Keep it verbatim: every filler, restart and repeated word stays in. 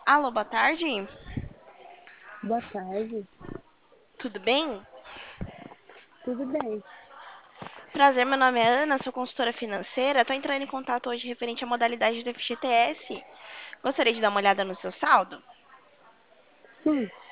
Alô, boa tarde. Boa tarde, Tudo bem? tudo bem? Prazer, meu nome é Ana, sou consultora financeira. Estou entrando em contato hoje referente à modalidade do F G T S. Gostaria de dar uma olhada no seu saldo? Sim,